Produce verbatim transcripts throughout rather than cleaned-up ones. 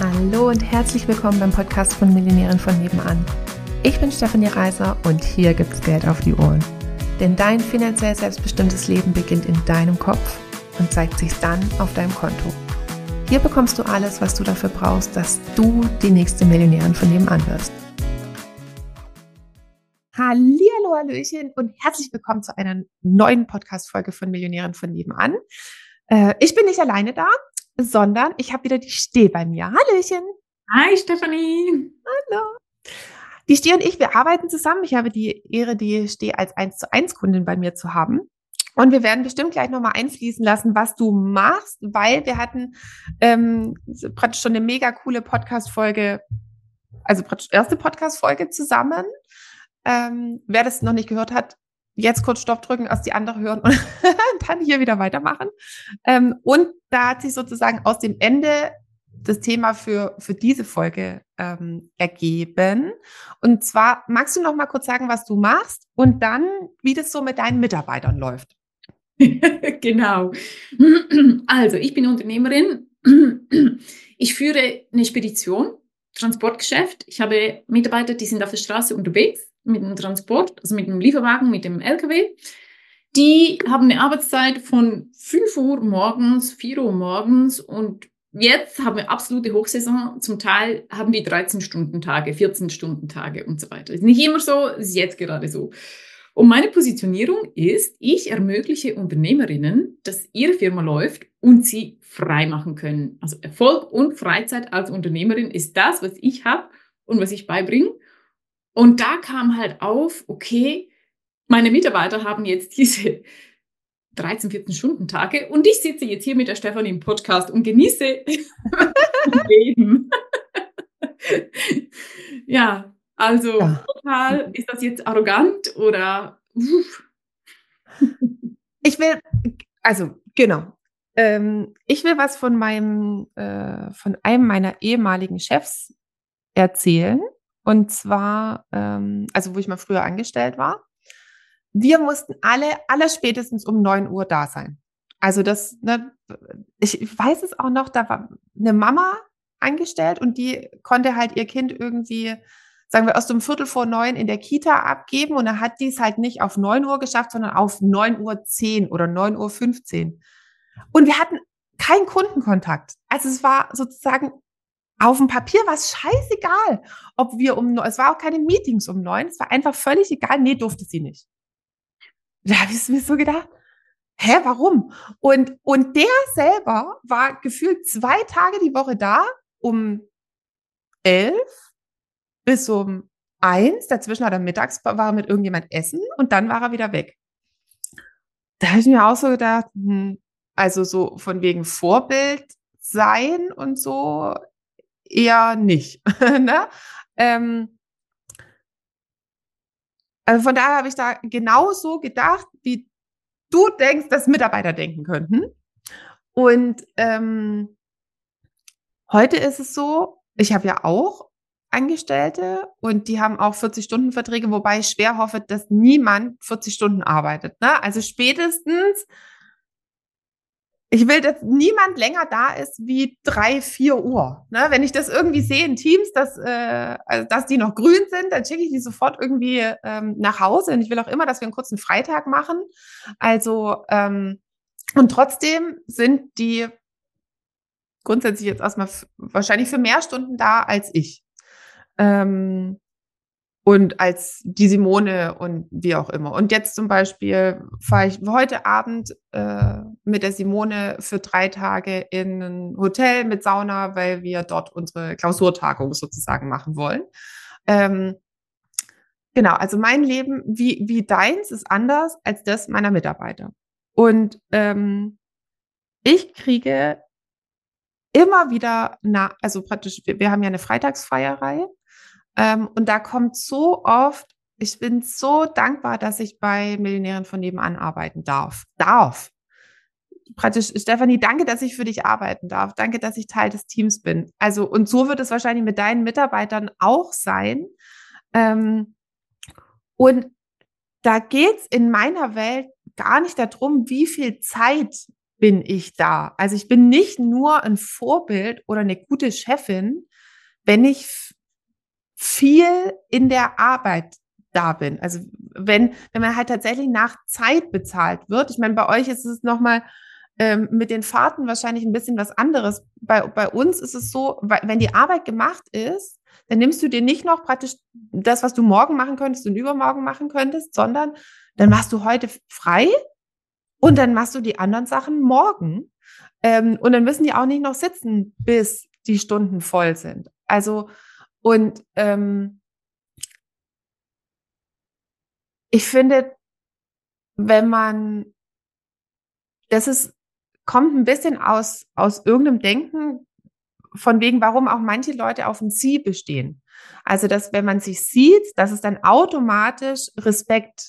Hallo und herzlich willkommen beim Podcast von Millionären von nebenan. Ich bin Stefanie Reiser und hier gibt's Geld auf die Ohren. Denn dein finanziell selbstbestimmtes Leben beginnt in deinem Kopf und zeigt sich dann auf deinem Konto. Hier bekommst du alles, was du dafür brauchst, dass du die nächste Millionärin von nebenan wirst. Hallihallo, Hallöchen und herzlich willkommen zu einer neuen Podcast-Folge von Millionären von nebenan. Äh, ich bin nicht alleine da, sondern ich habe wieder die Steh bei mir. Hallöchen. Hi Stefanie. Hallo. Die Steh und ich, wir arbeiten zusammen. Ich habe die Ehre, die Steh als eins zu eins Kundin bei mir zu haben. Und wir werden bestimmt gleich nochmal einfließen lassen, was du machst, weil wir hatten ähm, praktisch schon eine mega coole Podcast-Folge, also praktisch erste Podcast-Folge zusammen. Ähm, wer das noch nicht gehört hat, jetzt kurz Stopp drücken, erst die andere hören und dann hier wieder weitermachen. Ähm, und da hat sich sozusagen aus dem Ende das Thema für, für diese Folge ähm, ergeben. Und zwar, magst du noch mal kurz sagen, was du machst und dann, wie das so mit deinen Mitarbeitern läuft? Genau. Also, ich bin Unternehmerin. Ich führe eine Spedition, Transportgeschäft. Ich habe Mitarbeiter, die sind auf der Straße unterwegs mit dem Transport, also mit dem Lieferwagen, mit dem L K W. Die haben eine Arbeitszeit von fünf Uhr morgens, vier Uhr morgens und jetzt haben wir absolute Hochsaison. Zum Teil haben die dreizehn-Stunden-Tage, vierzehn-Stunden-Tage und so weiter. Ist nicht immer so, ist jetzt gerade so. Und meine Positionierung ist, ich ermögliche Unternehmerinnen, dass ihre Firma läuft und sie frei machen können. Also Erfolg und Freizeit als Unternehmerin ist das, was ich habe und was ich beibringe. Und da kam halt auf, okay, meine Mitarbeiter haben jetzt diese dreizehn, vierzehn-Stunden-Tage und ich sitze jetzt hier mit der Stefanie im Podcast und genieße mein Leben. Ja, also Ja. total, ist das jetzt arrogant oder? Uff. Ich will, also genau, ähm, ich will was von meinem, äh, von einem meiner ehemaligen Chefs erzählen. Und zwar, ähm, also wo ich mal früher angestellt war. Wir mussten alle, aller spätestens um neun Uhr da sein. Also das, ne, ich, ich weiß es auch noch, da war eine Mama angestellt und die konnte halt ihr Kind irgendwie, sagen wir, erst um Viertel vor neun in der Kita abgeben und dann hat die es halt nicht auf neun Uhr geschafft, sondern auf neun Uhr zehn oder neun Uhr fünfzehn. Und wir hatten keinen Kundenkontakt. Also es war sozusagen auf dem Papier war es scheißegal, ob wir um neun, es war auch keine Meetings um neun, es war einfach völlig egal, nee, durfte sie nicht. Da habe ich mir so gedacht, hä, warum? Und, und der selber war gefühlt zwei Tage die Woche da, um elf bis um eins. Dazwischen hat er mittags, war er mit irgendjemand essen und dann war er wieder weg. Da habe ich mir auch so gedacht, hm, also so von wegen Vorbild sein und so eher nicht. Ne? Ähm, also von daher habe ich da genauso gedacht, wie du denkst, dass Mitarbeiter denken könnten. Und ähm, heute ist es so, ich habe ja auch Angestellte und die haben auch vierzig-Stunden-Verträge, wobei ich schwer hoffe, dass niemand vierzig Stunden arbeitet. Ne? Also spätestens, ich will, dass niemand länger da ist wie drei, vier Uhr. Ne? Wenn ich das irgendwie sehe in Teams, dass, äh, also dass die noch grün sind, dann schicke ich die sofort irgendwie ähm, nach Hause. Und ich will auch immer, dass wir einen kurzen Freitag machen. Also, ähm, und trotzdem sind die grundsätzlich jetzt erstmal f- wahrscheinlich für mehr Stunden da als ich. Ähm, und als die Simone und wie auch immer. Und jetzt zum Beispiel fahre ich heute Abend äh, mit der Simone für drei Tage in ein Hotel mit Sauna, weil wir dort unsere Klausurtagung sozusagen machen wollen. Ähm, genau, also mein Leben wie, wie deins ist anders als das meiner Mitarbeiter. Und ähm, ich kriege immer wieder, na, also praktisch, wir, wir haben ja eine Freitagsfeierreihe. Ähm, und da kommt so oft, ich bin so dankbar, dass ich bei Millionären von nebenan arbeiten darf. Darf. Praktisch, Stefanie, danke, dass ich für dich arbeiten darf. Danke, dass ich Teil des Teams bin. Also, und so wird es wahrscheinlich mit deinen Mitarbeitern auch sein. Ähm, und da geht's in meiner Welt gar nicht darum, wie viel Zeit bin ich da. Also ich bin nicht nur ein Vorbild oder eine gute Chefin, wenn ich f- viel in der Arbeit da bin. Also wenn, wenn man halt tatsächlich nach Zeit bezahlt wird. Ich meine, bei euch ist es nochmal ähm, mit den Fahrten wahrscheinlich ein bisschen was anderes. Bei, bei uns ist es so, weil, wenn die Arbeit gemacht ist, dann nimmst du dir nicht noch praktisch das, was du morgen machen könntest und übermorgen machen könntest, sondern dann machst du heute frei und dann machst du die anderen Sachen morgen. Ähm, und dann müssen die auch nicht noch sitzen, bis die Stunden voll sind. Also, und ähm, ich finde, wenn man, das ist, kommt ein bisschen aus, aus irgendeinem Denken, von wegen, warum auch manche Leute auf ein Sie bestehen. Also, dass wenn man sich sieht, dass es dann automatisch Respekt,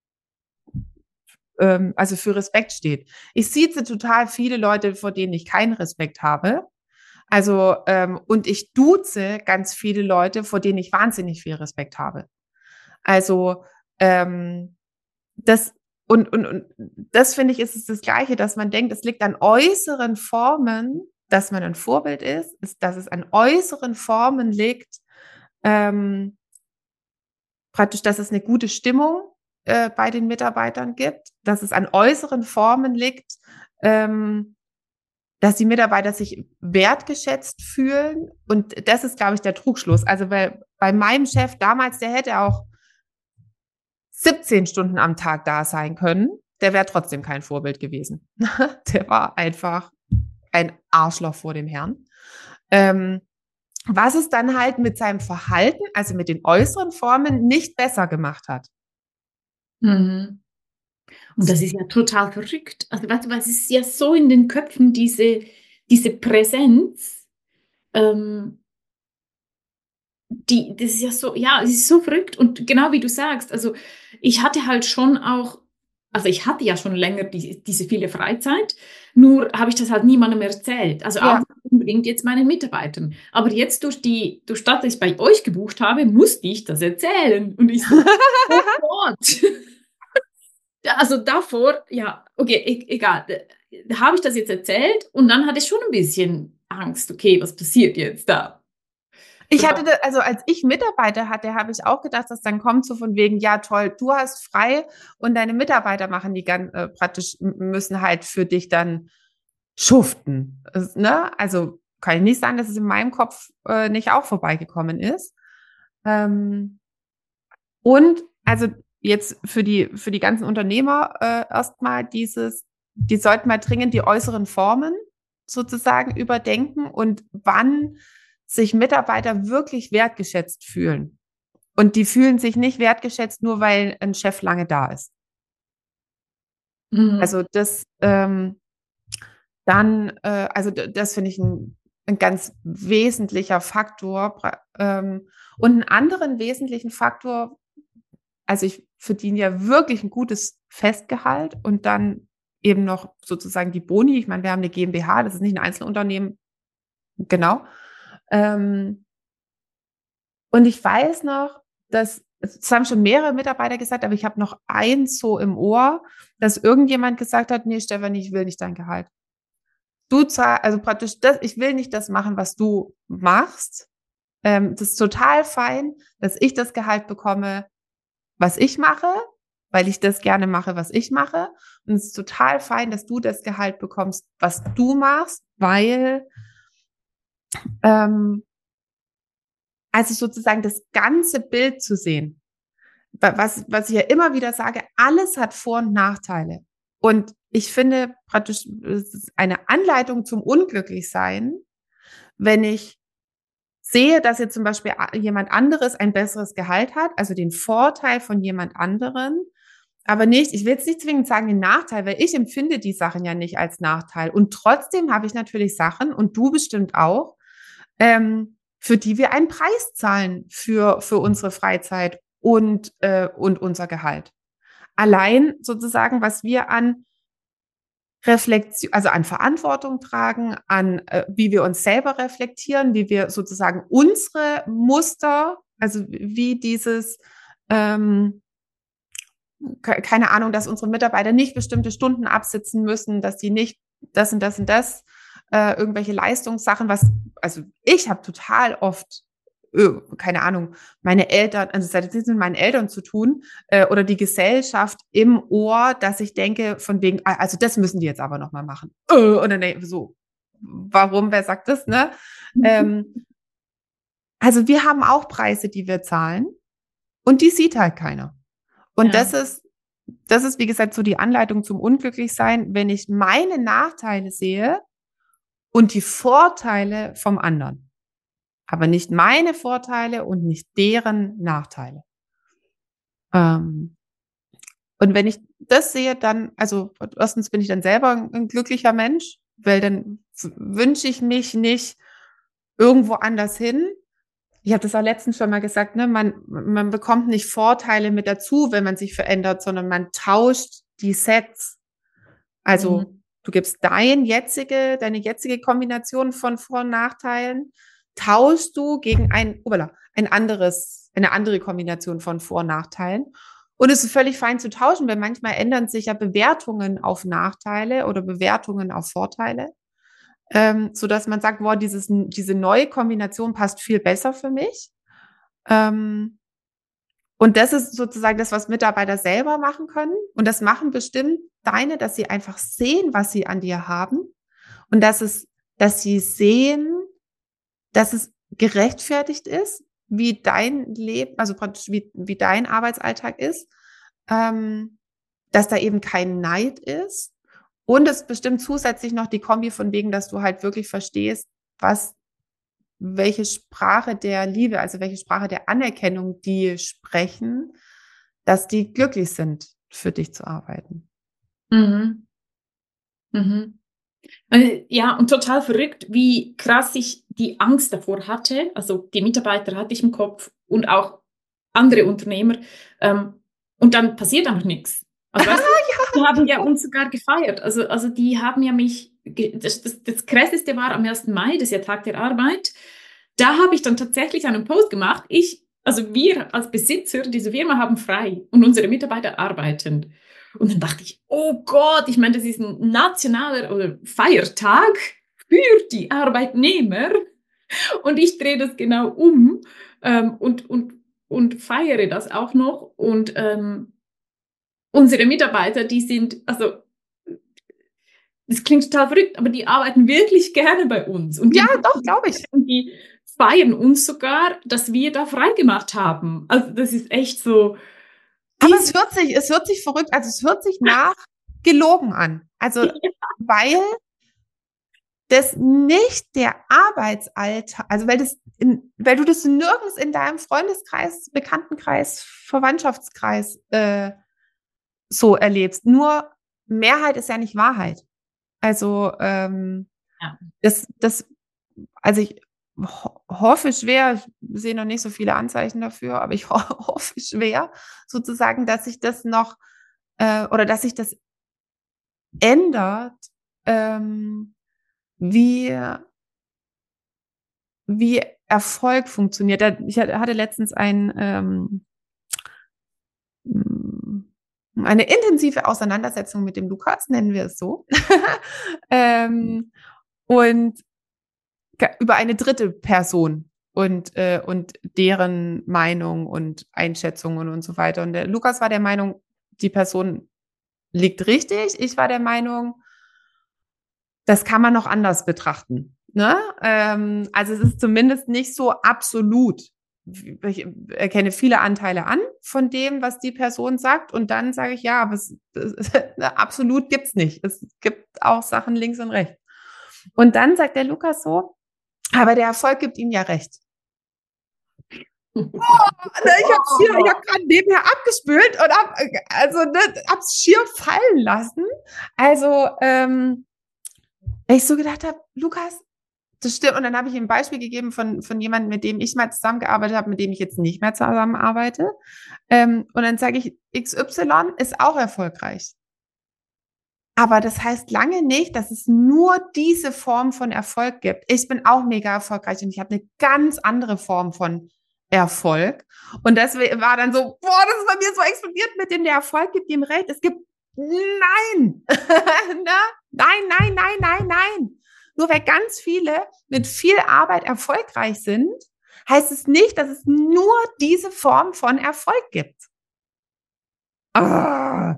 ähm, also für Respekt steht. Ich sieze total viele Leute, vor denen ich keinen Respekt habe. Also, ähm, und ich duze ganz viele Leute, vor denen ich wahnsinnig viel Respekt habe. Also, ähm, das, und, und, und das finde ich, ist es das Gleiche, dass man denkt, es liegt an äußeren Formen, dass man ein Vorbild ist, ist dass es an äußeren Formen liegt, ähm, praktisch, dass es eine gute Stimmung äh, bei den Mitarbeitern gibt, dass es an äußeren Formen liegt, ähm, dass die Mitarbeiter sich wertgeschätzt fühlen. Und das ist, glaube ich, der Trugschluss. Also bei, bei meinem Chef damals, der hätte auch siebzehn Stunden am Tag da sein können. Der wäre trotzdem kein Vorbild gewesen. Der war einfach ein Arschloch vor dem Herrn. Ähm, was es dann halt mit seinem Verhalten, also mit den äußeren Formen, nicht besser gemacht hat. Mhm. Und das ist ja total verrückt. Also, weißt du, weil es ist ja so in den Köpfen, diese, diese Präsenz, ähm, die, das ist ja so, ja, es ist so verrückt. Und genau wie du sagst, also ich hatte halt schon auch, also ich hatte ja schon länger die, diese viele Freizeit, nur habe ich das halt niemandem erzählt. Also auch Ja. nicht unbedingt jetzt meinen Mitarbeitern. Aber jetzt durch die, durch das, dass ich es bei euch gebucht habe, musste ich das erzählen. Und ich so, oh Gott. Ja, also davor, ja, okay, e egal. Da habe ich das jetzt erzählt und dann hatte ich schon ein bisschen Angst, okay, was passiert jetzt da? Ich Das hatte, war, da, also als ich Mitarbeiter hatte, habe ich auch gedacht, dass dann kommt so von wegen, ja toll, du hast frei und deine Mitarbeiter machen die ganz äh, praktisch, müssen halt für dich dann schuften. Es, ne? Also kann ich nicht sagen, dass es in meinem Kopf äh, nicht auch vorbeigekommen ist. Ähm, und also jetzt für die, für die ganzen Unternehmer äh, erstmal dieses, die sollten mal dringend die äußeren Formen sozusagen überdenken und wann sich Mitarbeiter wirklich wertgeschätzt fühlen. Und die fühlen sich nicht wertgeschätzt, nur weil ein Chef lange da ist. mhm. Also das ähm, dann, äh, also d- das finde ich ein, ein ganz wesentlicher Faktor. Pra- Ähm, und einen anderen wesentlichen Faktor, also ich verdiene ja wirklich ein gutes Festgehalt und dann eben noch sozusagen die Boni. Ich meine, wir haben eine GmbH, das ist nicht ein Einzelunternehmen, genau. Ähm, und ich weiß noch, dass, es haben schon mehrere Mitarbeiter gesagt, aber ich habe noch eins so im Ohr, dass irgendjemand gesagt hat, nee, Stefanie, ich will nicht dein Gehalt. Du zahlst, also praktisch das, ich will nicht das machen, was du machst. Ähm, das ist total fein, dass ich das Gehalt bekomme, was ich mache, weil ich das gerne mache, was ich mache. Und es ist total fein, dass du das Gehalt bekommst, was du machst, weil ähm, also sozusagen das ganze Bild zu sehen. Was, was ich ja immer wieder sage, alles hat Vor- und Nachteile. Und ich finde praktisch, es ist eine Anleitung zum Unglücklichsein, wenn ich sehe, dass jetzt zum Beispiel jemand anderes ein besseres Gehalt hat, also den Vorteil von jemand anderen, aber nicht, ich will jetzt nicht zwingend sagen den Nachteil, weil ich empfinde die Sachen ja nicht als Nachteil. Und trotzdem habe ich natürlich Sachen, und du bestimmt auch, ähm, für die wir einen Preis zahlen für, für unsere Freizeit und, äh, und unser Gehalt. Allein sozusagen, was wir an Reflexion, also an Verantwortung tragen, an äh, wie wir uns selber reflektieren, wie wir sozusagen unsere Muster, also wie dieses, ähm, keine Ahnung, dass unsere Mitarbeiter nicht bestimmte Stunden absitzen müssen, dass sie nicht das und das und das, äh, irgendwelche Leistungssachen, was, also ich habe total oft, äh, keine Ahnung, meine Eltern, also es hat jetzt nichts mit meinen Eltern zu tun, äh, oder die Gesellschaft im Ohr, dass ich denke, von wegen, ah, also das müssen die jetzt aber nochmal machen. Äh, und dann denke ich so, warum, wer sagt das, ne? Ähm, also wir haben auch Preise, die wir zahlen und die sieht halt keiner. Und Ja. das ist, das ist, wie gesagt, so die Anleitung zum Unglücklichsein, wenn ich meine Nachteile sehe und die Vorteile vom anderen, aber nicht meine Vorteile und nicht deren Nachteile. Ähm, und wenn ich das sehe, dann, also erstens bin ich dann selber ein, ein glücklicher Mensch, weil dann wünsche ich mich nicht irgendwo anders hin. Ich habe das auch letztens schon mal gesagt, ne, man, man bekommt nicht Vorteile mit dazu, wenn man sich verändert, sondern man tauscht die Sets. Also Mhm. du gibst dein jetzige, deine jetzige Kombination von Vor- und Nachteilen, tauschst du gegen ein, obala, ein anderes, eine andere Kombination von Vor- und Nachteilen. Und es ist völlig fein zu tauschen, weil manchmal ändern sich ja Bewertungen auf Nachteile oder Bewertungen auf Vorteile, ähm, so dass man sagt, boah, dieses, diese neue Kombination passt viel besser für mich. Ähm, und das ist sozusagen das, was Mitarbeiter selber machen können. Und das machen bestimmt deine, dass sie einfach sehen, was sie an dir haben. Und dass es, dass sie sehen, dass es gerechtfertigt ist, wie dein Leben, also praktisch wie, wie dein Arbeitsalltag ist, ähm, dass da eben kein Neid ist. Und es bestimmt zusätzlich noch die Kombi von wegen, dass du halt wirklich verstehst, was, welche Sprache der Liebe, also welche Sprache der Anerkennung die sprechen, dass die glücklich sind, für dich zu arbeiten. Mhm. Mhm. Äh, Ja, und total verrückt, wie krass ich die Angst davor hatte. Also die Mitarbeiter hatte ich im Kopf und auch andere Unternehmer. Ähm, und dann passiert einfach nichts. Also weißt du, die haben ja uns sogar gefeiert. Also, also die haben ja mich, ge- das, das, das Krasseste war am ersten Mai, das ist ja Tag der Arbeit. Da habe ich dann tatsächlich einen Post gemacht. Ich, also wir als Besitzer dieser Firma haben frei und unsere Mitarbeiter arbeiten. Und dann dachte ich, oh Gott, ich meine, das ist ein nationaler oder Feiertag für die Arbeitnehmer. Und ich drehe das genau um ähm, und, und, und feiere das auch noch. Und ähm, unsere Mitarbeiter, die sind, also, das klingt total verrückt, aber die arbeiten wirklich gerne bei uns. Und Ja, die, doch, glaube ich. die feiern uns sogar, dass wir da freigemacht haben. Also, das ist echt so. Aber es hört sich, es hört sich verrückt, also es hört sich nach gelogen an. Also, weil das nicht der Arbeitsalltag, also weil das in, weil du das nirgends in deinem Freundeskreis, Bekanntenkreis, Verwandtschaftskreis äh, so erlebst. Nur Mehrheit ist ja nicht Wahrheit. Also ähm, Ja. das, das, also ich ho hoffe schwer, ich sehe noch nicht so viele Anzeichen dafür, aber ich ho hoffe schwer, sozusagen, dass sich das noch äh, oder dass sich das ändert, ähm, wie wie Erfolg funktioniert. Ich hatte letztens ein, ähm, eine intensive Auseinandersetzung mit dem Lukas, nennen wir es so. ähm, und über eine dritte Person und, äh, und deren Meinung und Einschätzungen und so weiter. Und der Lukas war der Meinung, die Person liegt richtig. Ich war der Meinung, das kann man noch anders betrachten. Ne? Ähm, also es ist zumindest nicht so absolut. Ich erkenne viele Anteile an von dem, was die Person sagt. Und dann sage ich, ja, aber es, es, absolut gibt's nicht. Es gibt auch Sachen links und rechts. Und dann sagt der Lukas so, aber der Erfolg gibt ihm ja recht. Oh, ne, ich habe hier, ich habe gerade nebenher abgespült und hab, also ne, hab's schier fallen lassen. Also ähm, ich so gedacht habe, Lukas, das stimmt. Und dann habe ich ihm ein Beispiel gegeben von, von jemandem, mit dem ich mal zusammengearbeitet habe, mit dem ich jetzt nicht mehr zusammenarbeite. Ähm, und dann sage ich, X Y ist auch erfolgreich. Aber das heißt lange nicht, dass es nur diese Form von Erfolg gibt. Ich bin auch mega erfolgreich und ich habe eine ganz andere Form von Erfolg. Und das war dann so, boah, das ist bei mir so explodiert mit dem, der Erfolg gibt ihm recht. Es gibt, nein, ne? Nein, nein, nein, nein, nein. Nur weil ganz viele mit viel Arbeit erfolgreich sind, heißt es nicht, dass es nur diese Form von Erfolg gibt. Ah.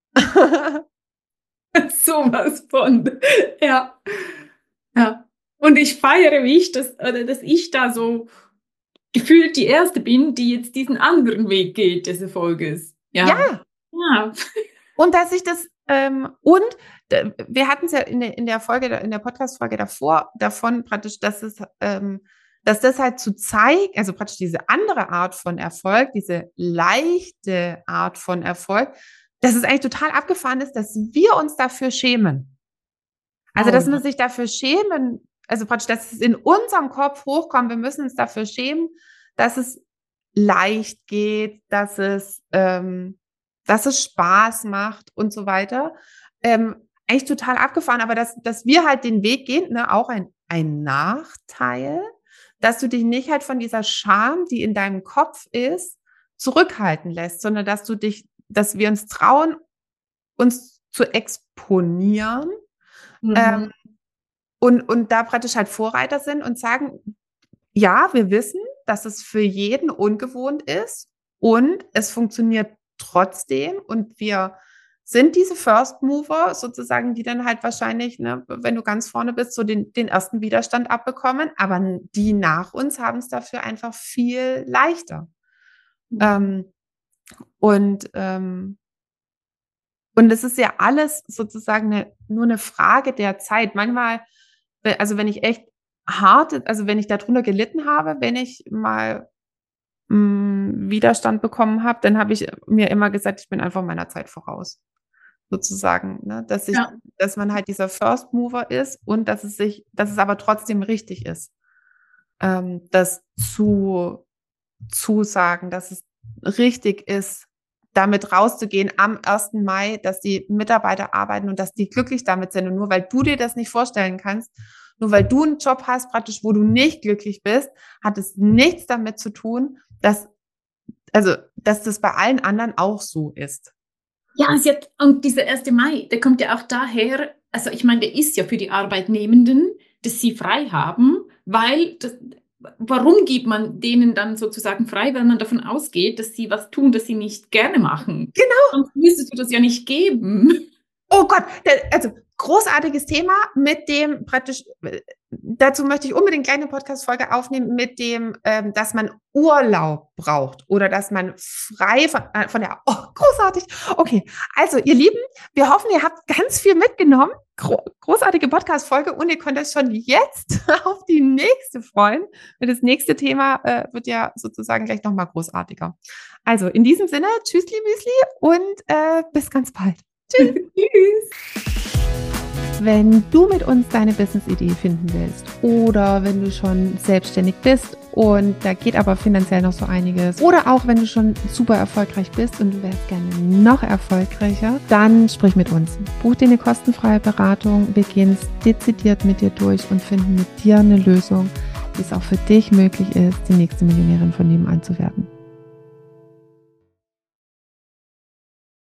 Sowas von. Ja. Ja. Und ich feiere, wie ich das, oder dass ich da so gefühlt die Erste bin, die jetzt diesen anderen Weg geht des Erfolges. Ja. Ja. Ja. Und dass ich das, ähm, und d- wir hatten es ja in der, in der Folge, in der Podcast-Folge davor, davon praktisch, dass es, ähm, dass das halt zu zeigen, also praktisch diese andere Art von Erfolg, diese leichte Art von Erfolg, dass es eigentlich total abgefahren ist, dass wir uns dafür schämen. Also, Oh dass ja. wir sich dafür schämen, also praktisch, dass es in unserem Kopf hochkommt, wir müssen uns dafür schämen, dass es leicht geht, dass es, ähm, dass es Spaß macht und so weiter. Ähm, eigentlich total abgefahren, aber dass, dass wir halt den Weg gehen, ne, auch ein, ein Nachteil, dass du dich nicht halt von dieser Scham, die in deinem Kopf ist, zurückhalten lässt, sondern dass du dich, dass wir uns trauen, uns zu exponieren, Mhm. ähm, und, und da praktisch halt Vorreiter sind und sagen, ja, wir wissen, dass es für jeden ungewohnt ist und es funktioniert trotzdem und wir sind diese First Mover sozusagen, die dann halt wahrscheinlich, ne, wenn du ganz vorne bist, so den, den ersten Widerstand abbekommen, aber die nach uns haben es dafür einfach viel leichter. Mhm. Ähm, und ähm, und es ist ja alles sozusagen eine, nur eine Frage der Zeit. Manchmal, also wenn ich echt hart, also wenn ich darunter gelitten habe, wenn ich mal mh, Widerstand bekommen habe, dann habe ich mir immer gesagt, ich bin einfach meiner Zeit voraus, sozusagen, ne? Dass ich, Ja. dass man halt dieser First Mover ist und dass es sich, dass es aber trotzdem richtig ist, ähm, das zu, zu sagen, dass es richtig ist, damit rauszugehen am ersten Mai, dass die Mitarbeiter arbeiten und dass die glücklich damit sind. Und nur weil du dir das nicht vorstellen kannst, nur weil du einen Job hast, praktisch, wo du nicht glücklich bist, hat es nichts damit zu tun, dass, also, dass das bei allen anderen auch so ist. Ja, sie hat, und dieser erste Mai, der kommt ja auch daher, also ich meine, der ist ja für die Arbeitnehmenden, dass sie frei haben, weil, das, warum gibt man denen dann sozusagen frei, weil man davon ausgeht, dass sie was tun, das sie nicht gerne machen. Genau. Sonst müsstest du das ja nicht geben. Oh Gott, der, also großartiges Thema mit dem praktisch, dazu möchte ich unbedingt gleich eine Podcast-Folge aufnehmen mit dem, ähm, dass man Urlaub braucht oder dass man frei von, äh, von der, oh, großartig. Okay, also ihr Lieben, wir hoffen, ihr habt ganz viel mitgenommen. Gro großartige Podcast-Folge und ihr könnt euch schon jetzt auf die nächste freuen. Das nächste Thema äh, wird ja sozusagen gleich nochmal großartiger. Also in diesem Sinne, tschüssli, müsli und äh, bis ganz bald. Tschüss. Tschüss. Wenn du mit uns deine Business-Idee finden willst oder wenn du schon selbstständig bist und da geht aber finanziell noch so einiges oder auch wenn du schon super erfolgreich bist und du wärst gerne noch erfolgreicher, dann sprich mit uns. Buch dir eine kostenfreie Beratung, wir gehen es dezidiert mit dir durch und finden mit dir eine Lösung, wie es auch für dich möglich ist, die nächste Millionärin von nebenan zu werden.